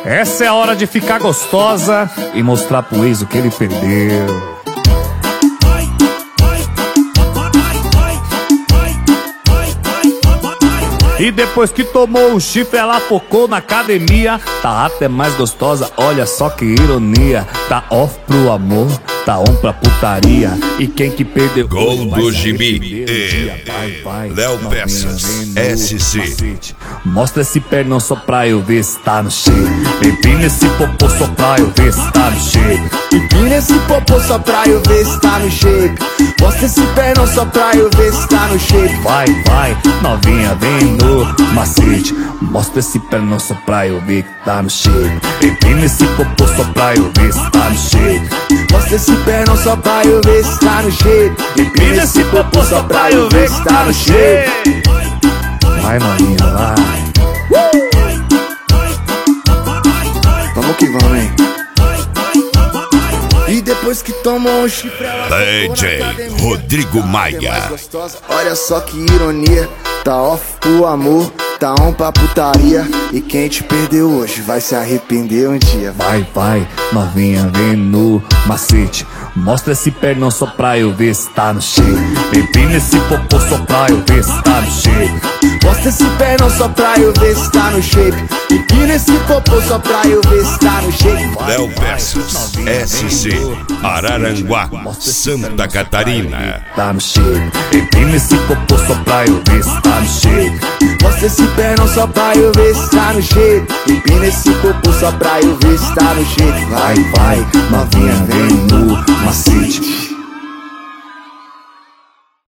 Essa é a hora de ficar gostosa e mostrar pro ex o que ele perdeu. E depois que tomou o chifre, ela focou na academia. Tá até mais gostosa, olha só que ironia. Tá off pro amor, tá on pra putaria. E quem que perdeu? Gol do Gibi Léo Peças SC. Mostra esse pernão só pra eu ver se tá no shape. Empina esse popô só pra eu ver se tá no shape. Empina esse popô só pra eu ver se tá no shape. Mostra esse pernão só pra eu ver se tá no shape. Vai, vai, novinha, vem no macete. Mostra esse pernão só pra eu ver que tá no shape. Empina esse popô só pra eu ver se tá no shape. Mostra esse pernão só pra eu ver se tá no shape. Empina esse popô só pra eu ver se tá no shape. Vai, novinha, vai. Vamos que vamos, hein? E depois que tomou um chifre, DJ Rodrigo Maia. Olha só que ironia. Tá off pro amor, tá on pra putaria. E quem te perdeu hoje vai se arrepender um dia. Vai, vai, novinha, vem no macete. Mostra esse pernão só pra eu ver se tá no shape. Empina esse popô só pra eu ver se tá no shape. Mostra esse pernão só pra eu ver se tá no shape. Empina esse popô só pra eu ver se tá no shape. Léo Peças SC Araranguá, Santa Catarina. Tá no shape. Empina esse popô só pra eu ver se tá no shape. Mostra esse pernão só pra eu ver se tá no shape. Empina esse popô só pra eu ver se tá no shape. Vai, vai, novinha, vem no macete.